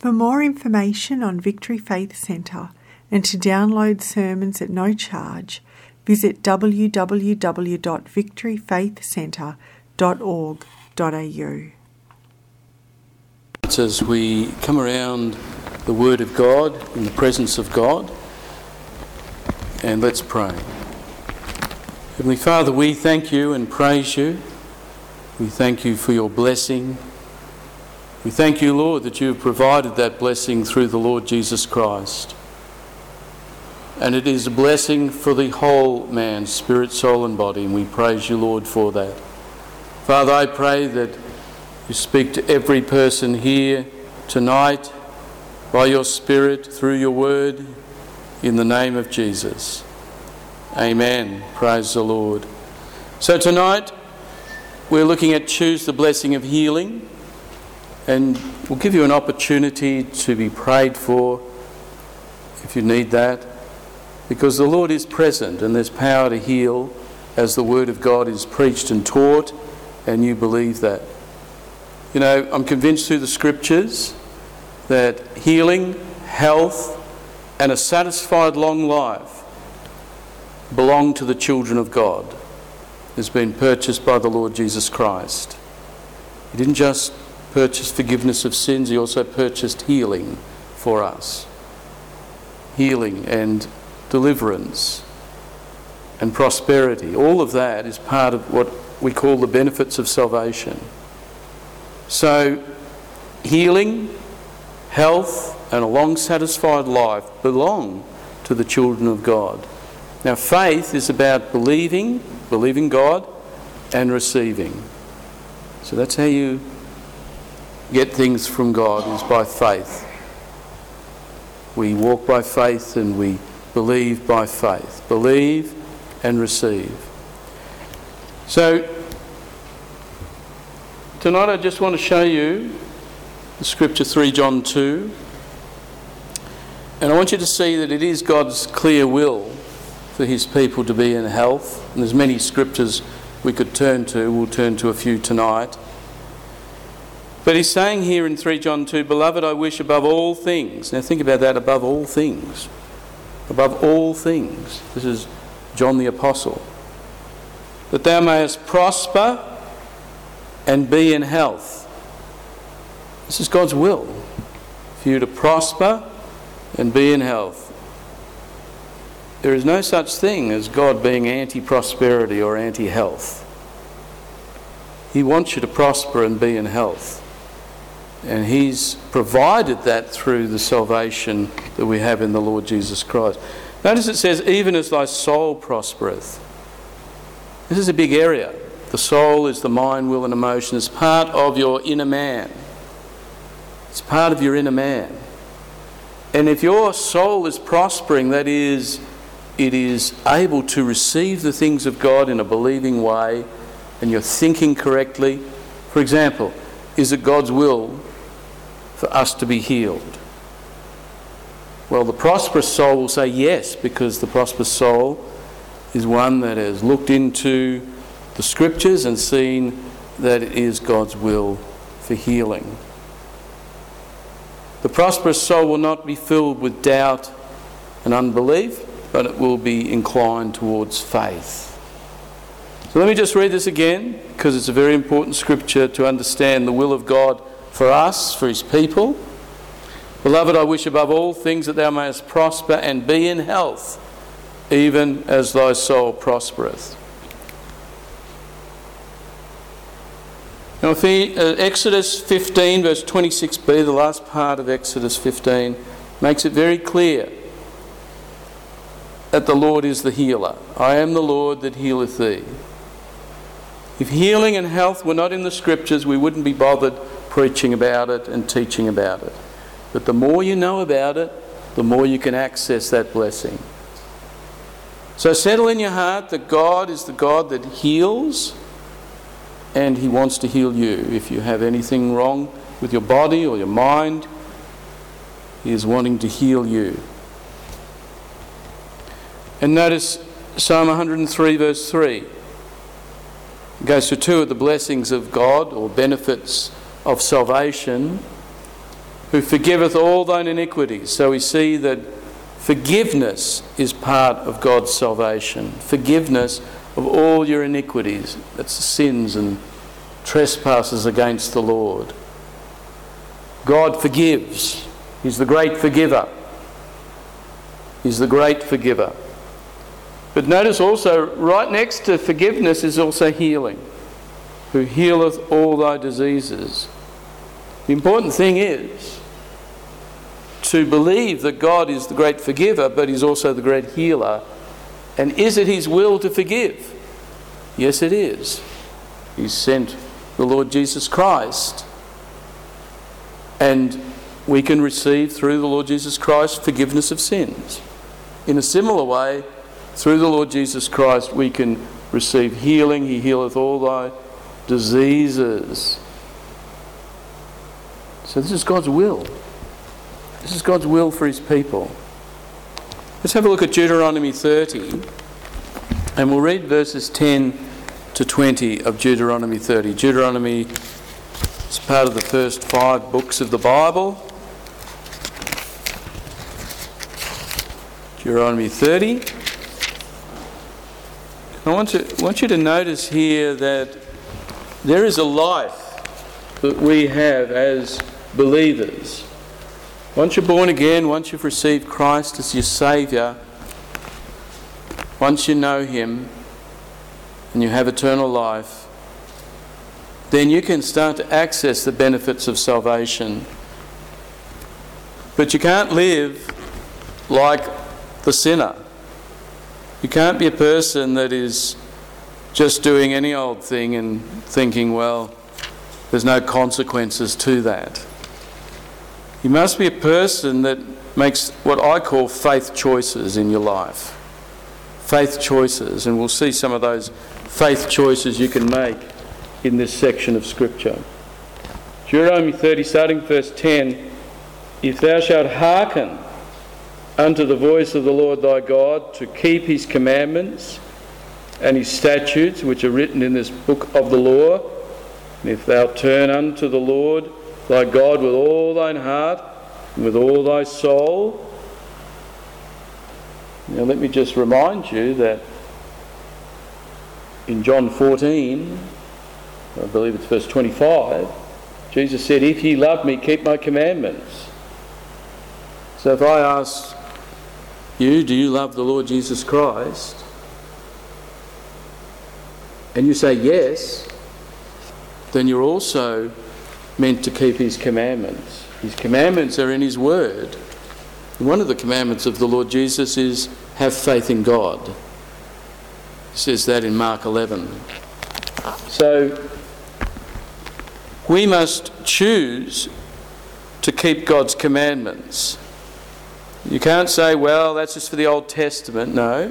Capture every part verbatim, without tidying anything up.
For more information on Victory Faith Centre and to download sermons at no charge, visit w w w dot victory faith centre dot org dot a u. As we come around the Word of God, in the presence of God, and let's pray. Heavenly Father, we thank you and praise you. We thank you for your blessing. We thank you, Lord, that you have provided that blessing through the Lord Jesus Christ. And it is a blessing for the whole man, spirit, soul and body, and we praise you, Lord, for that. Father, I pray that you speak to every person here tonight by your Spirit, through your word, in the name of Jesus. Amen. Praise the Lord. So tonight, we're looking at Choose the Blessing of Healing. And we'll give you an opportunity to be prayed for if you need that, because the Lord is present and there's power to heal as the Word of God is preached and taught, and you believe that. You know, I'm convinced through the Scriptures that healing, health, and a satisfied long life belong to the children of God. It's been purchased by the Lord Jesus Christ. He didn't just purchased forgiveness of sins, he also purchased healing for us. Healing and deliverance and prosperity. All of that is part of what we call the benefits of salvation. So, healing, health, and a long satisfied life belong to the children of God. Now, faith is about believing, believing God, and receiving. So that's how you get things from God, is by faith. We walk by faith and we believe by faith. Believe and receive. So, tonight I just want to show you the scripture three John two. And I want you to see that it is God's clear will for his people to be in health. And there's many scriptures we could turn to. We'll turn to a few tonight. But he's saying here in three John two, Beloved, I wish above all things. Now think about that, above all things. Above all things. This is John the Apostle. That thou mayest prosper and be in health. This is God's will. For you to prosper and be in health. There is no such thing as God being anti-prosperity or anti-health. He wants you to prosper and be in health. And he's provided that through the salvation that we have in the Lord Jesus Christ. Notice it says, even as thy soul prospereth. This is a big area. The soul is the mind, will and emotion. It's part of your inner man. It's part of your inner man. And if your soul is prospering, that is, it is able to receive the things of God in a believing way, and you're thinking correctly. For example, is it God's will for us to be healed? Well, the prosperous soul will say yes, because the prosperous soul is one that has looked into the scriptures and seen that it is God's will for healing. The prosperous soul will not be filled with doubt and unbelief, but it will be inclined towards faith. So let me just read this again, because it's a very important scripture to understand the will of God for us, for his people. Beloved, I wish above all things that thou mayest prosper and be in health, even as thy soul prospereth. Now, if he, uh, Exodus fifteen, verse twenty-six b, the last part of Exodus fifteen, makes it very clear that the Lord is the healer. I am the Lord that healeth thee. If healing and health were not in the scriptures, we wouldn't be bothered preaching about it and teaching about it. But the more you know about it, the more you can access that blessing. So settle in your heart that God is the God that heals, and he wants to heal you. If you have anything wrong with your body or your mind, he is wanting to heal you. And notice Psalm one hundred three verse three. It goes to two of the blessings of God, or benefits of salvation. who forgiveth all thine iniquities. So we see that forgiveness is part of God's salvation. Forgiveness of all your iniquities. That's sins and trespasses against the Lord. God forgives. He's the great forgiver. He's the great forgiver. But notice also, right next to forgiveness is also healing. Who healeth all thy diseases. The important thing is to believe that God is the great forgiver, but He's also the great healer. And is it His will to forgive? Yes, it is. He sent the Lord Jesus Christ. And we can receive through the Lord Jesus Christ forgiveness of sins. In a similar way, through the Lord Jesus Christ we can receive healing. He healeth all thy diseases. So this is God's will. This is God's will for His people. Let's have a look at Deuteronomy thirty, and we'll read verses ten to twenty of Deuteronomy thirty. Deuteronomy is part of the first five books of the Bible. Deuteronomy thirty. I want to want you to notice here that there is a life that we have as believers. Once you're born again, once you've received Christ as your Saviour, once you know Him and you have eternal life, then you can start to access the benefits of salvation. But you can't live like the sinner. You can't be a person that is just doing any old thing and thinking, well, there's no consequences to that. You must be a person that makes what I call faith choices in your life. Faith choices, and we'll see some of those faith choices you can make in this section of Scripture. Deuteronomy thirty, starting verse ten, if thou shalt hearken unto the voice of the Lord thy God, to keep His commandments and His statutes, which are written in this book of the law, and if thou turn unto the Lord thy God with all thine heart and with all thy soul. Now let me just remind you that in John fourteen, I believe it's verse twenty-five, Jesus said, if ye love me, keep my commandments. So if I ask you, do you love the Lord Jesus Christ? And you say yes, then you're also meant to keep His commandments. His commandments are in His Word. And one of the commandments of the Lord Jesus is have faith in God. He says that in Mark eleven. So we must choose to keep God's commandments. You can't say, well, that's just for the Old Testament. No.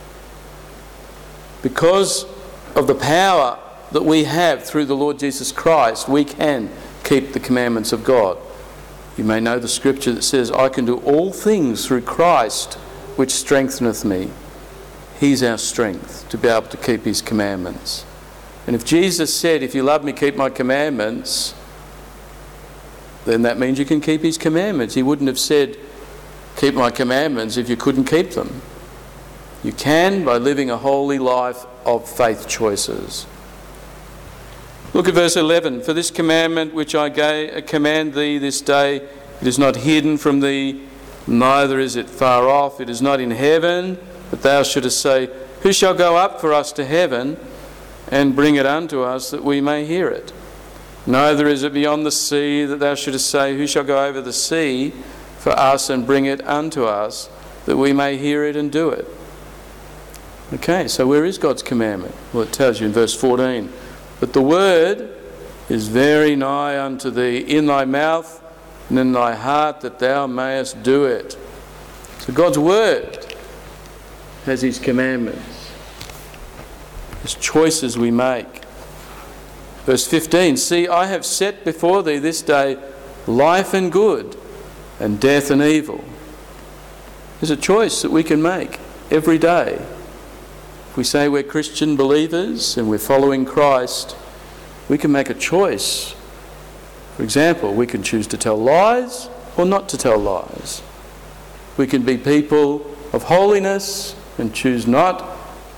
Because of the power that we have through the Lord Jesus Christ, we can keep the commandments of God. You may know the scripture that says, I can do all things through Christ which strengtheneth me. He's our strength to be able to keep His commandments. And if Jesus said, if you love me, keep my commandments, then that means you can keep His commandments. He wouldn't have said, keep my commandments if you couldn't keep them. You can by living a holy life of faith choices. Look at verse eleven. For this commandment which I gave, command thee this day, it is not hidden from thee, neither is it far off. It is not in heaven, but thou shouldest say, who shall go up for us to heaven and bring it unto us that we may hear it? Neither is it beyond the sea, that thou shouldest say, who shall go over the sea for us and bring it unto us that we may hear it and do it? Okay, so where is God's commandment? Well, it tells you in verse fourteen. But the word is very nigh unto thee, in thy mouth and in thy heart, that thou mayest do it. So God's word has His commandments. There's choices we make. Verse fifteen, see, I have set before thee this day life and good, and death and evil. There's a choice that we can make every day. If we say we're Christian believers and we're following Christ, we can make a choice For example, we can choose to tell lies or not to tell lies. We can be people of holiness and choose not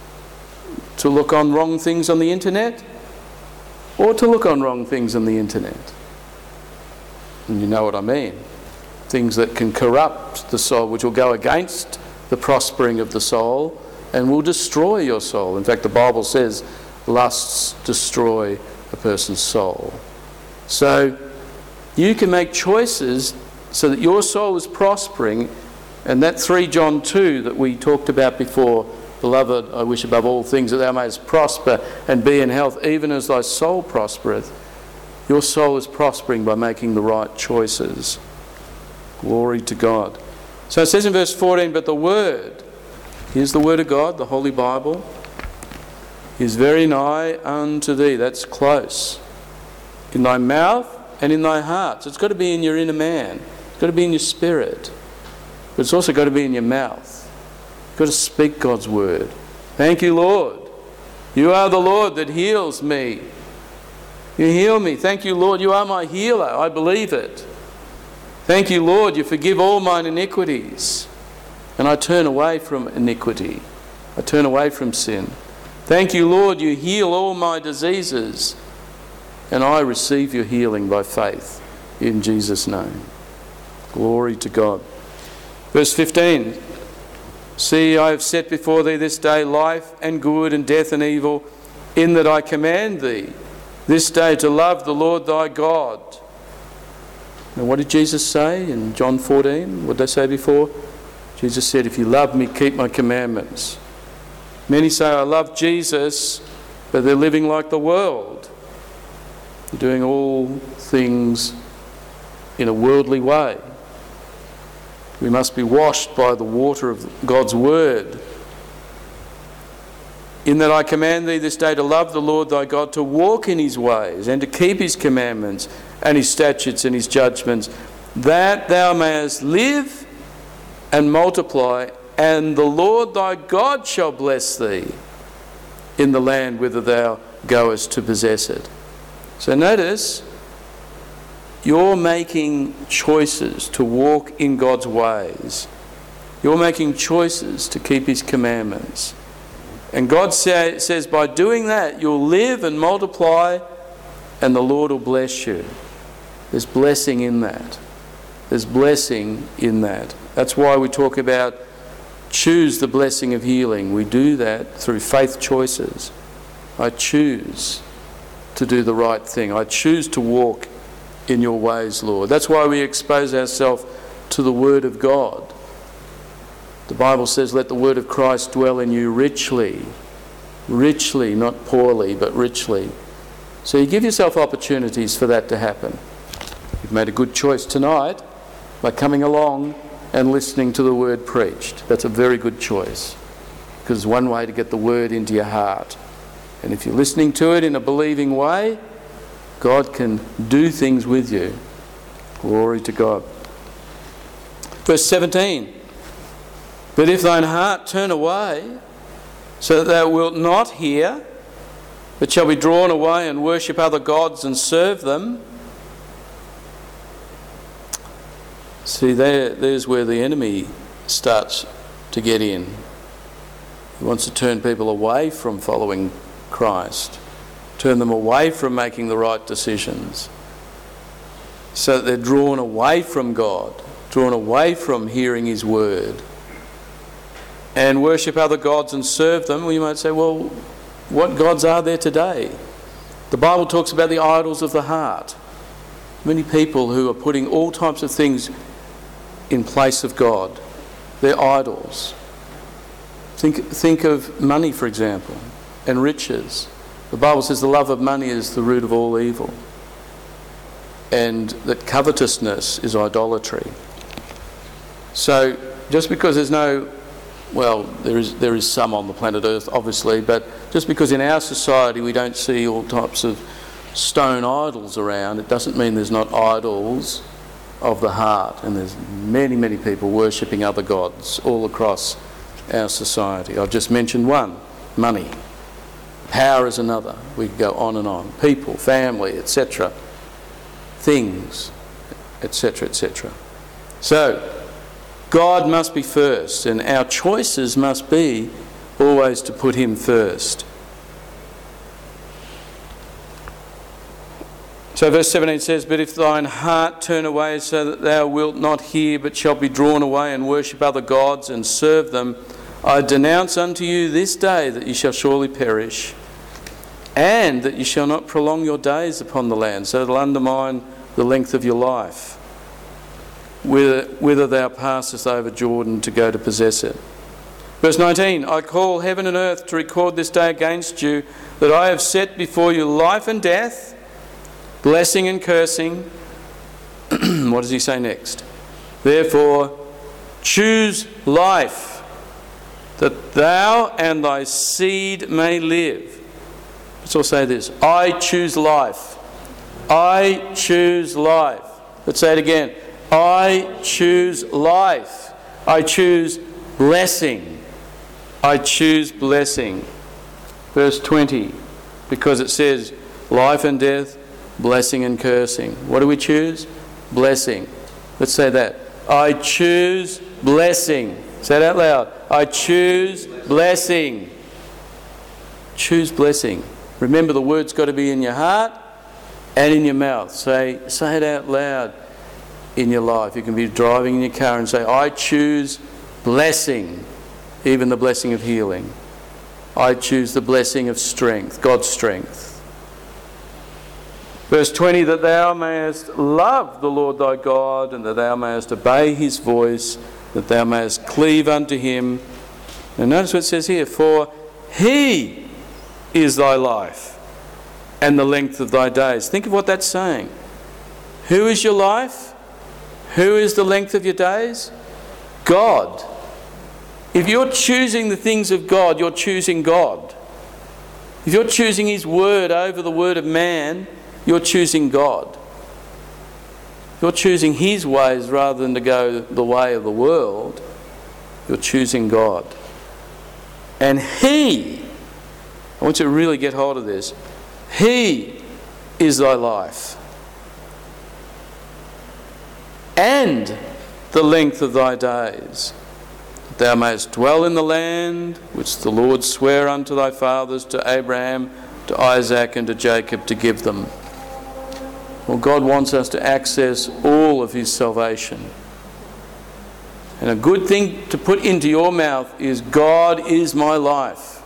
to look on wrong things on the internet, or to look on wrong things on the internet. And you know what I mean. Things that can corrupt the soul, which will go against the prospering of the soul and will destroy your soul. In fact, the Bible says lusts destroy a person's soul. So you can make choices so that your soul is prospering, and that three John two that we talked about before, beloved, I wish above all things that thou mayest prosper and be in health, even as thy soul prospereth. Your soul is prospering by making the right choices. Glory to God. So it says in verse fourteen, but the word, here's the word of God, the Holy Bible, is very nigh unto thee. That's close. In thy mouth and in thy heart. So it's got to be in your inner man. It's got to be in your spirit. But it's also got to be in your mouth. You've got to speak God's word. Thank you, Lord. You are the Lord that heals me. You heal me. Thank you, Lord. You are my healer. I believe it. Thank you, Lord. You forgive all mine iniquities. And I turn away from iniquity. I turn away from sin. Thank you, Lord. You heal all my diseases. And I receive your healing by faith in Jesus' name. Glory to God. Verse fifteen. See, I have set before thee this day life and good and death and evil, in that I command thee this day to love the Lord thy God. Now what did Jesus say in John fourteen? What did they say before? Jesus said, if you love me, keep my commandments. Many say, I love Jesus, but they're living like the world. They're doing all things in a worldly way. We must be washed by the water of God's word. In that I command thee this day to love the Lord thy God, to walk in his ways, and to keep his commandments, and his statutes, and his judgments, that thou mayest live and multiply, and the Lord thy God shall bless thee in the land whither thou goest to possess it. So notice, you're making choices to walk in God's ways. You're making choices to keep his commandments. And God say, says by doing that, you'll live and multiply, and the Lord will bless you. There's blessing in that. There's blessing in that. That's why we talk about choose the blessing of healing. We do that through faith choices. I choose to do the right thing. I choose to walk in your ways, Lord. That's why we expose ourselves to the word of God. The Bible says, let the word of Christ dwell in you richly. Richly, not poorly, but richly. So you give yourself opportunities for that to happen. You've made a good choice tonight by coming along and listening to the word preached. That's a very good choice, because it's one way to get the word into your heart. And if you're listening to it in a believing way, God can do things with you. Glory to God. Verse seventeen. But if thine heart turn away, so that thou wilt not hear, but shall be drawn away and worship other gods and serve them. See, there, there's where the enemy starts to get in. He wants to turn people away from following Christ, turn them away from making the right decisions, so that they're drawn away from God, drawn away from hearing his word, and worship other gods and serve them. Well, you might say, well, what gods are there today? The Bible talks about the idols of the heart. Many people who are putting all types of things in place of God. They're idols. Think, think of money, for example, and riches. The Bible says the love of money is the root of all evil, and that covetousness is idolatry. So just because there's no, well, there is there is some on the planet Earth, obviously, but just because in our society we don't see all types of stone idols around, it doesn't mean there's not idols of the heart. And there's many, many people worshipping other gods all across our society. I've just mentioned one, money. Power is another. We could go on and on. People, family, et cetera. things, et cetera, et cetera. So, God must be first, and our choices must be always to put him first. So verse seventeen says, "But if thine heart turn away so that thou wilt not hear, but shalt be drawn away and worship other gods and serve them, I denounce unto you this day that ye shall surely perish, and that ye shall not prolong your days upon the land." So it'll undermine the length of your life, whither, whither thou passest over Jordan to go to possess it. Verse nineteen, "I call heaven and earth to record this day against you, that I have set before you life and death, blessing and cursing." What does he say next? "Therefore choose life, that thou and thy seed may live." Let's all say this. I choose life. I choose life. Let's say it again. I choose life. I choose blessing. I choose blessing. Verse twenty, because it says life and death, blessing and cursing. What do we choose? Blessing. Let's say that. I choose blessing. Say it out loud. I choose blessing. Choose blessing. Remember, the word's got to be in your heart and in your mouth. Say, say it out loud in your life. You can be driving in your car and say, I choose blessing, even the blessing of healing. I choose the blessing of strength, God's strength. Verse twenty, "That thou mayest love the Lord thy God, and that thou mayest obey his voice, that thou mayest cleave unto him." And notice what it says here, "For he is thy life and the length of thy days." Think of what that's saying. Who is your life? Who is the length of your days? God. If you're choosing the things of God, you're choosing God. If you're choosing his word over the word of man, you're choosing God. You're choosing his ways rather than to go the way of the world. You're choosing God. And he, I want you to really get hold of this, he is thy life and the length of thy days, that thou mayest dwell in the land which the Lord sware unto thy fathers, to Abraham, to Isaac, and to Jacob, to give them. Well, God wants us to access all of his salvation. And a good thing to put into your mouth is, God is my life.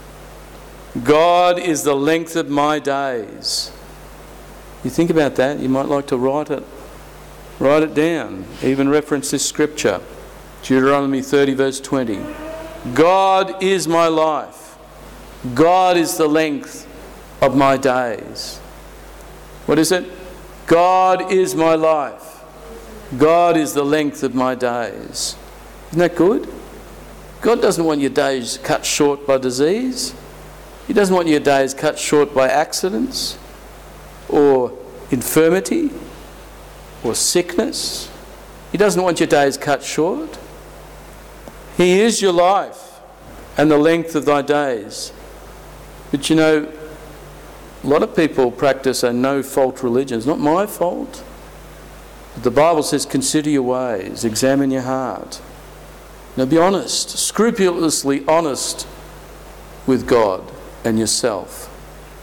God is the length of my days. You think about that, you might like to write it. Write it down. Even reference this scripture. Deuteronomy thirty verse twenty. God is my life. God is the length of my days. What is it? God is my life. God is the length of my days. Isn't that good? God doesn't want your days cut short by disease. He doesn't want your days cut short by accidents or infirmity or sickness. He doesn't want your days cut short. He is your life and the length of thy days. But you know, a lot of people practice a no-fault religion. It's not my fault. But the Bible says, consider your ways, examine your heart. Now be honest, scrupulously honest with God and yourself.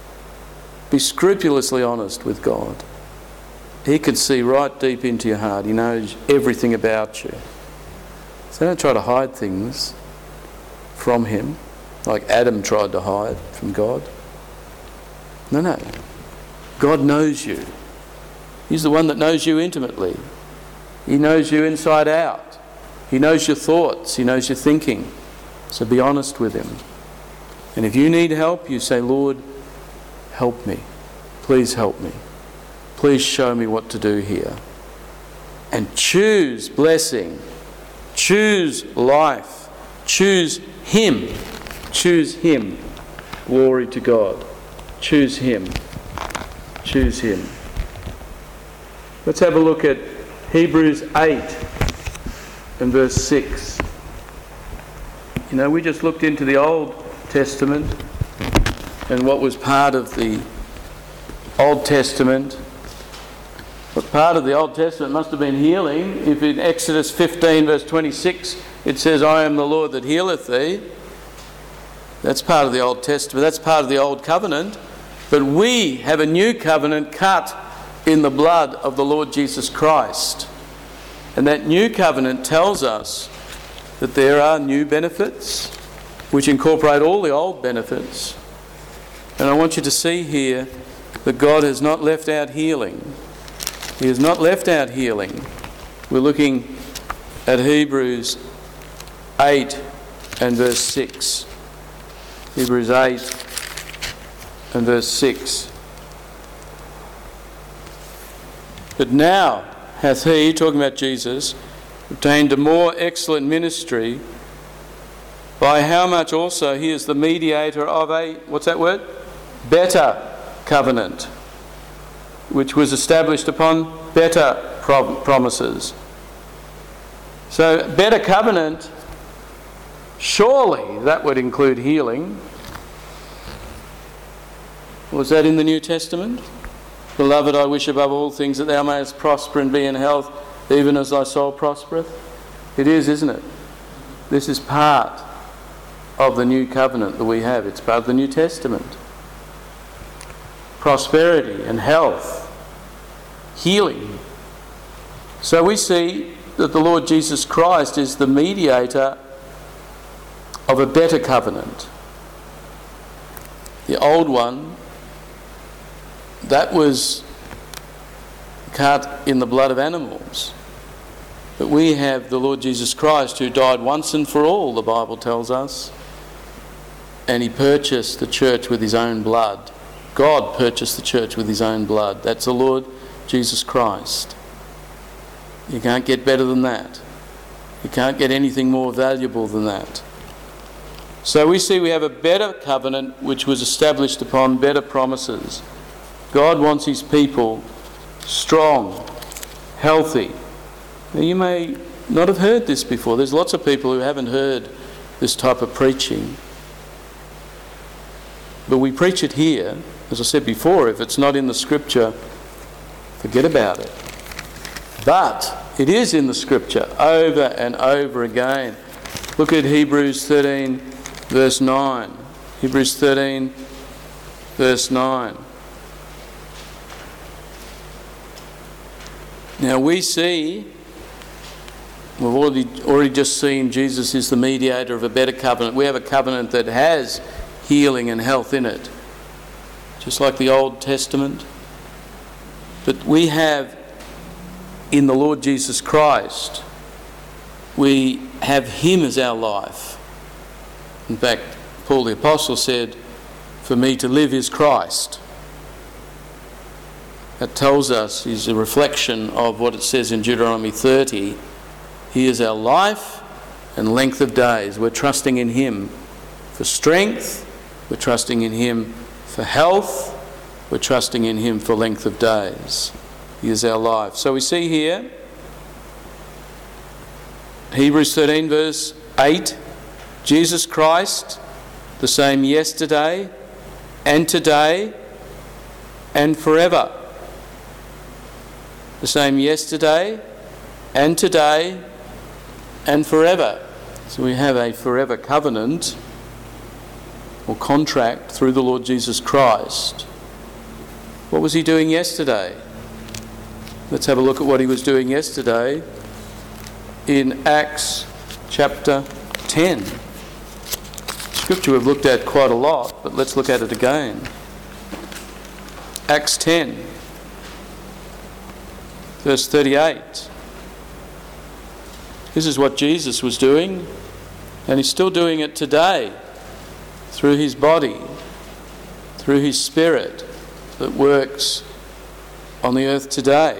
Be scrupulously honest with God. He can see right deep into your heart. He knows everything about you. So don't try to hide things from him, like Adam tried to hide from God. No, no. God knows you. He's the one that knows you intimately. He knows you inside out. He knows your thoughts. He knows your thinking. So be honest with him. And if you need help, you say, Lord, help me. Please help me. Please show me what to do here. And choose blessing. Choose life. Choose him. Choose him. Glory to God. Choose him. Choose him. Let's have a look at Hebrews eight and verse six. You know, we just looked into the Old Testament and what was part of the Old Testament But part of the Old Testament must have been healing. If in Exodus fifteen verse twenty-six it says, I am the Lord that healeth thee, that's part of the Old Testament, that's part of the Old Covenant. But we have a new covenant cut in the blood of the Lord Jesus Christ. And that new covenant tells us that there are new benefits which incorporate all the old benefits. And I want you to see here that God has not left out healing. He has not left out healing. We're looking at Hebrews eight and verse six. Hebrews eight and verse six. But now hath he, talking about Jesus, obtained a more excellent ministry, by how much also he is the mediator of a, what's that word? Better covenant, which was established upon better prom- promises. So, better covenant, surely that would include healing. Was that in the New Testament? Beloved, I wish above all things that thou mayest prosper and be in health, even as thy soul prospereth. It is, isn't it? This is part of the new covenant that we have. It's part of the New Testament. Prosperity and health, healing. So we see that the Lord Jesus Christ is the mediator of a better covenant. The old one, that was cut in the blood of animals. But we have the Lord Jesus Christ, who died once and for all, the Bible tells us, and he purchased the church with his own blood. God purchased the church with his own blood. That's the Lord Jesus Christ. You can't get better than that. You can't get anything more valuable than that. So we see we have a better covenant which was established upon better promises. God wants his people strong, healthy. Now you may not have heard this before. There's lots of people who haven't heard this type of preaching. But we preach it here. As I said before, if it's not in the scripture, forget about it. But it is in the scripture over and over again. Look at Hebrews thirteen verse nine. Hebrews thirteen verse nine. Now we see, we've already, already just seen Jesus is the mediator of a better covenant. We have a covenant that has healing and health in it, just like the Old Testament. But we have in the Lord Jesus Christ, we have him as our life. In fact, Paul the Apostle said, for me to live is Christ. That tells us, is a reflection of what it says in Deuteronomy thirty. He is our life and length of days. We're trusting in him for strength. We're trusting in him for health. We're trusting in him for length of days. He is our life. So we see here, Hebrews thirteen verse eight, Jesus Christ, the same yesterday and today and forever. The same yesterday and today and forever. So we have a forever covenant or contract through the Lord Jesus Christ. What was he doing yesterday? Let's have a look at what he was doing yesterday in Acts chapter ten. Scripture we've looked at quite a lot, but let's look at it again. Acts ten, verse thirty-eight. This is what Jesus was doing, and he's still doing it today through his body, through his Spirit that works on the earth today.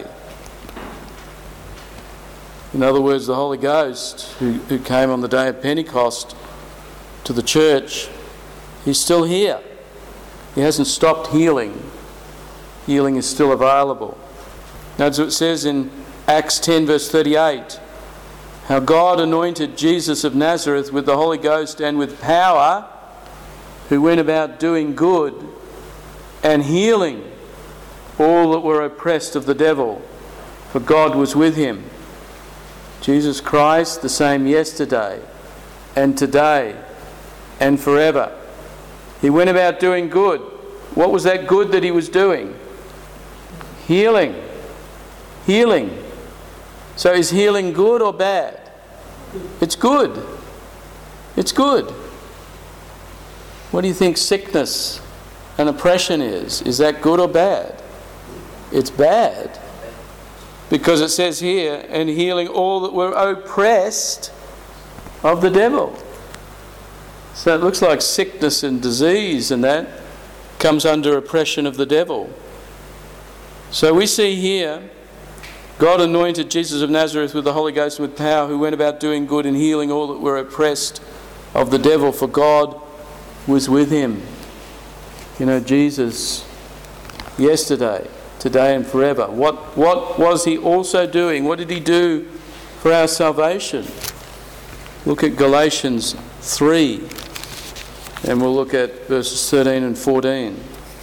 In other words, the Holy Ghost who, who came on the day of Pentecost to the church, he's still here. He hasn't stopped healing. Healing is still available. Now, as it says in Acts ten verse thirty-eight, how God anointed Jesus of Nazareth with the Holy Ghost and with power, who went about doing good and healing all that were oppressed of the devil, for God was with him. Jesus Christ, the same yesterday and today and forever. He went about doing good. What was that good that he was doing? Healing. Healing. So is healing good or bad? It's good. It's good. What do you think sickness and oppression is? Is that good or bad? It's bad. Because it says here, and healing all that were oppressed of the devil. So it looks like sickness and disease and that comes under oppression of the devil. So we see here, God anointed Jesus of Nazareth with the Holy Ghost and with power, who went about doing good and healing all that were oppressed of the devil, for God was with him. You know, Jesus, yesterday, today and forever. What, what was he also doing? What did he do for our salvation? Look at Galatians three, and we'll look at verses thirteen and fourteen.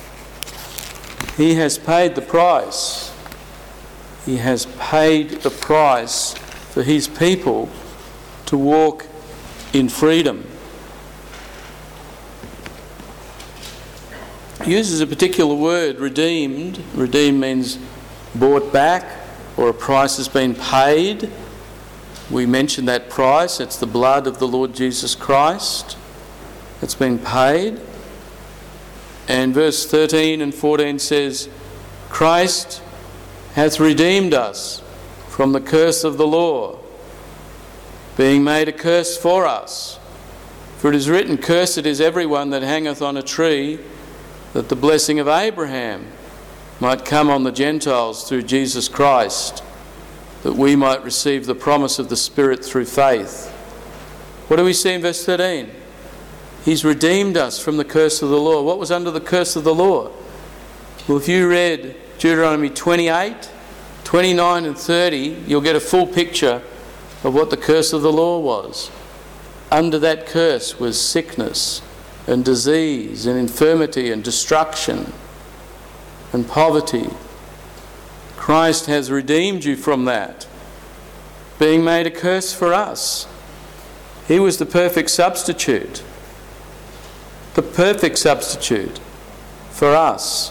He has paid the price. He has paid the price for his people to walk in freedom. He uses a particular word, redeemed. Redeemed means bought back, or a price has been paid. We mentioned that price. It's the blood of the Lord Jesus Christ. It's been paid. And verse thirteen and fourteen says, Christ hath redeemed us from the curse of the law, being made a curse for us. For it is written, Cursed is everyone that hangeth on a tree, that the blessing of Abraham might come on the Gentiles through Jesus Christ, that we might receive the promise of the Spirit through faith. What do we see in verse thirteen? He's redeemed us from the curse of the law. What was under the curse of the law? Well, if you read Deuteronomy twenty-eight, twenty-nine and thirty, you'll get a full picture of what the curse of the law was. Under that curse was sickness and disease and infirmity and destruction and poverty. Christ has redeemed you from that, being made a curse for us. He was the perfect substitute. The perfect substitute for us.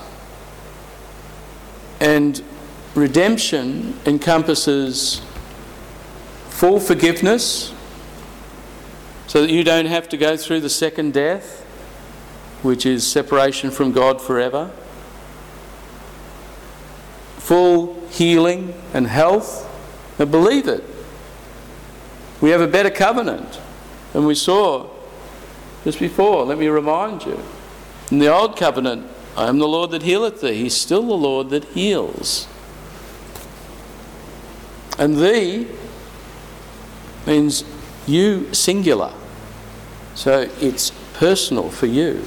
And redemption encompasses full forgiveness, so that you don't have to go through the second death, which is separation from God forever. Full healing and health. Now believe it. We have a better covenant than we saw just before. Let me remind you. In the old covenant, I am the Lord that healeth thee. He's still the Lord that heals. And thee means you singular. So it's personal for you.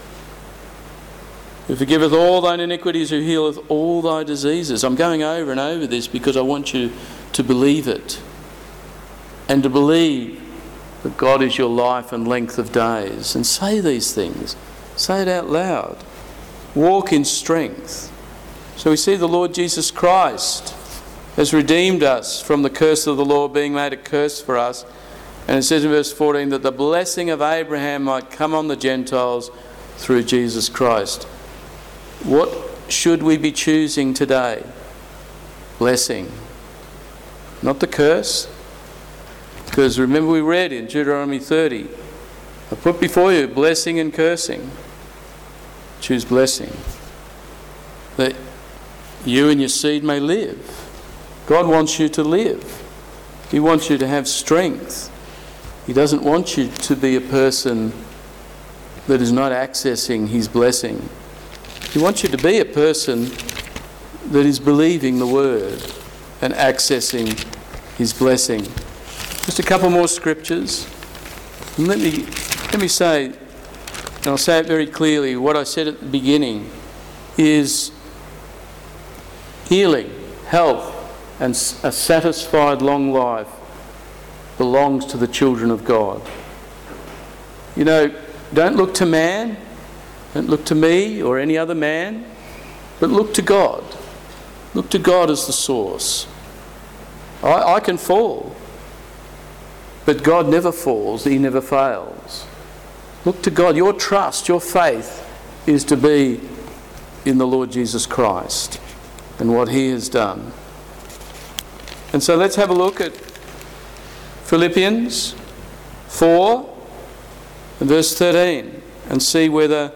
Who forgiveth all thine iniquities, who healeth all thy diseases. I'm going over and over this because I want you to believe it. And to believe that God is your life and length of days. And say these things. Say it out loud. Walk in strength. So we see the Lord Jesus Christ has redeemed us from the curse of the law, being made a curse for us. And it says in verse fourteen that the blessing of Abraham might come on the Gentiles through Jesus Christ. What should we be choosing today? Blessing. Not the curse. Because remember we read in Deuteronomy thirty, I put before you blessing and cursing. Choose blessing. That you and your seed may live. God wants you to live. He wants you to have strength. He doesn't want you to be a person that is not accessing his blessing. He wants you to be a person that is believing the word and accessing his blessing. Just a couple more scriptures. And let me let me say, and I'll say it very clearly, what I said at the beginning is healing, health, and a satisfied long life belongs to the children of God. You know, don't look to man, don't look to me or any other man, but look to God. Look to God as the source. I, I can fall, but God never falls. He never fails. Look to God. Your trust, your faith is to be in the Lord Jesus Christ and what he has done. And so let's have a look at Philippians four and verse thirteen and see whether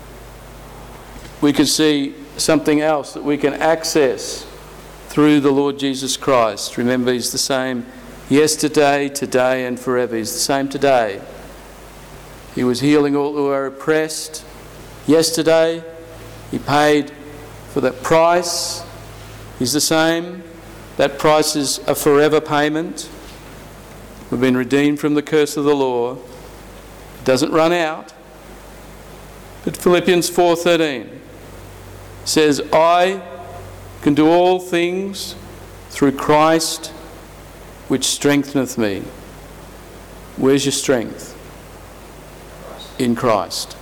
we can see something else that we can access through the Lord Jesus Christ. Remember, he's the same yesterday, today and forever. He's the same today. He was healing all who are oppressed. Yesterday, he paid for that price. He's the same. That price is a forever payment. We've been redeemed from the curse of the law. It doesn't run out. But Philippians four thirteen says, I can do all things through Christ which strengtheneth me. Where's your strength? In Christ.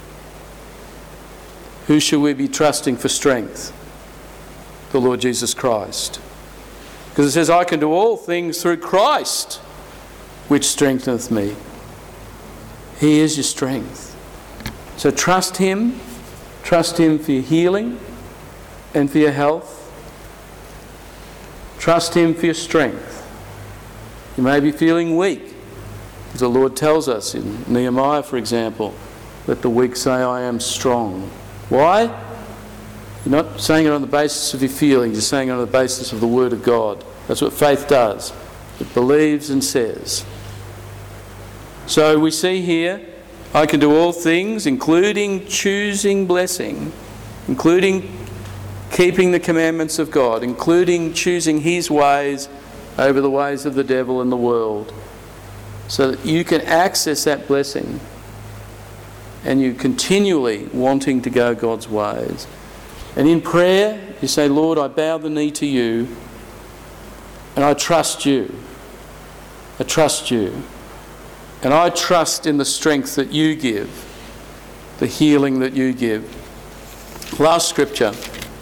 Who should we be trusting for strength? The Lord Jesus Christ. Because it says, I can do all things through Christ which strengtheneth me. He is your strength. So trust him. Trust him for your healing and for your health. Trust him for your strength. You may be feeling weak. As the Lord tells us in Nehemiah, for example, let the weak say, I am strong. Why? You're not saying it on the basis of your feelings, you're saying it on the basis of the Word of God. That's what faith does. It believes and says. So we see here, I can do all things, including choosing blessing, including keeping the commandments of God, including choosing his ways over the ways of the devil and the world, so that you can access that blessing and you continually wanting to go God's ways. And in prayer, you say, Lord, I bow the knee to you and I trust you. I trust you. And I trust in the strength that you give, the healing that you give. Last scripture,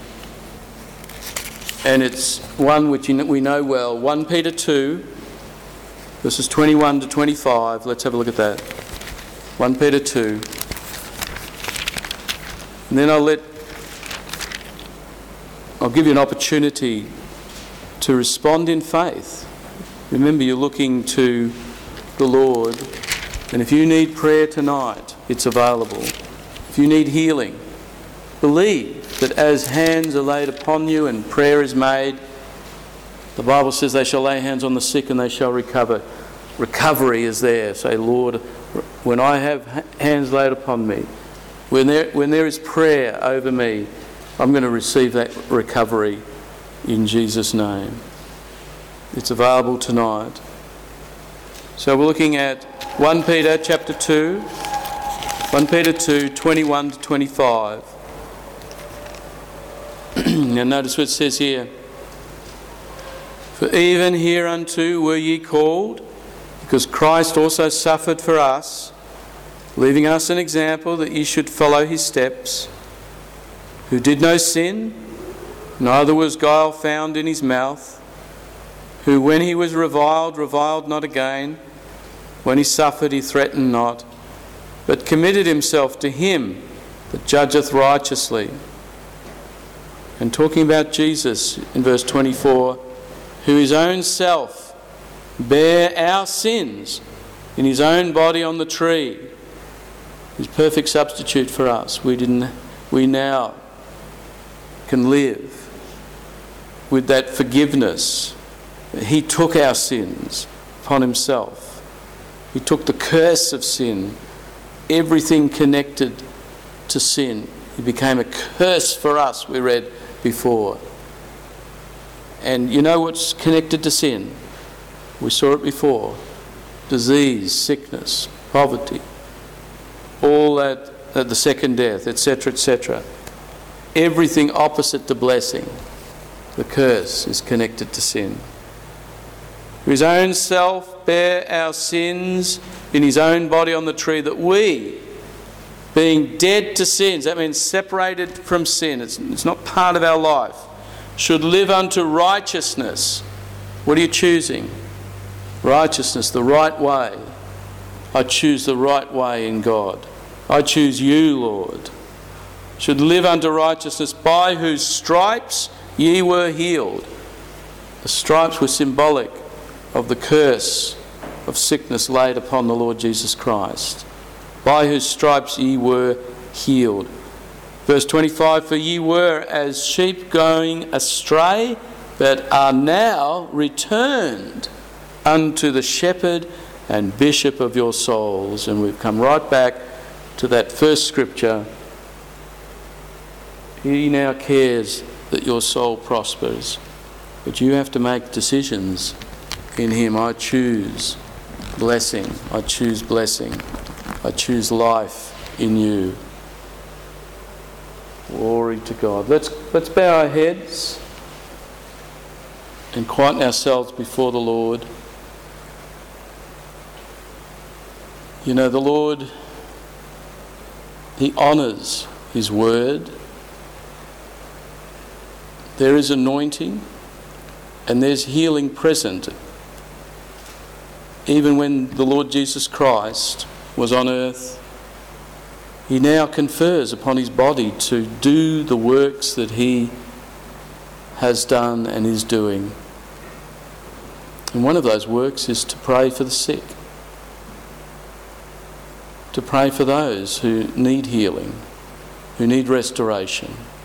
and it's one which we know well, First Peter two, verses twenty-one to twenty-five. Let's have a look at that. First Peter two. And then I'll let, I'll give you an opportunity to respond in faith. Remember, you're looking to the Lord, and if you need prayer tonight, it's available. If you need healing, believe that as hands are laid upon you and prayer is made, the Bible says they shall lay hands on the sick and they shall recover. Recovery is there. Say, Lord, when I have hands laid upon me, when there, when there is prayer over me, I'm going to receive that recovery in Jesus' name. It's available tonight. So we're looking at First Peter chapter two, First Peter two, twenty-one to twenty-five. Now notice what it says here. For even hereunto were ye called, because Christ also suffered for us, leaving us an example that ye should follow his steps, who did no sin, neither was guile found in his mouth, who when he was reviled, reviled not again, when he suffered, he threatened not, but committed himself to him that judgeth righteously. And talking about Jesus in verse twenty-four, who his own self bare our sins in his own body on the tree, his perfect substitute for us. We didn't. We now can live with that forgiveness. He took our sins upon himself. He took the curse of sin, everything connected to sin. He became a curse for us, we read before. And you know what's connected to sin? We saw it before. Disease, sickness, poverty, all that, uh, the second death, et cetera, et cetera. Everything opposite to blessing, the curse, is connected to sin. His own self bare our sins in his own body on the tree, that we, being dead to sins, that means separated from sin, it's, it's not part of our life, should live unto righteousness. What are you choosing? Righteousness, the right way. I choose the right way in God. I choose you, Lord. Should live unto righteousness, by whose stripes ye were healed. The stripes were symbolic of the curse of sickness laid upon the Lord Jesus Christ. By whose stripes ye were healed. Verse twenty-five, for ye were as sheep going astray, but are now returned unto the shepherd and bishop of your souls. And we've come right back to that first scripture. He now cares that your soul prospers, but you have to make decisions in him. I choose blessing. I choose blessing. I choose life in you. Glory to God. Let's let's bow our heads and quieten ourselves before the Lord. You know, the Lord, he honours his word. There is anointing and there's healing present. Even when the Lord Jesus Christ was on earth, he now confers upon his body to do the works that he has done and is doing. And one of those works is to pray for the sick, to pray for those who need healing, who need restoration.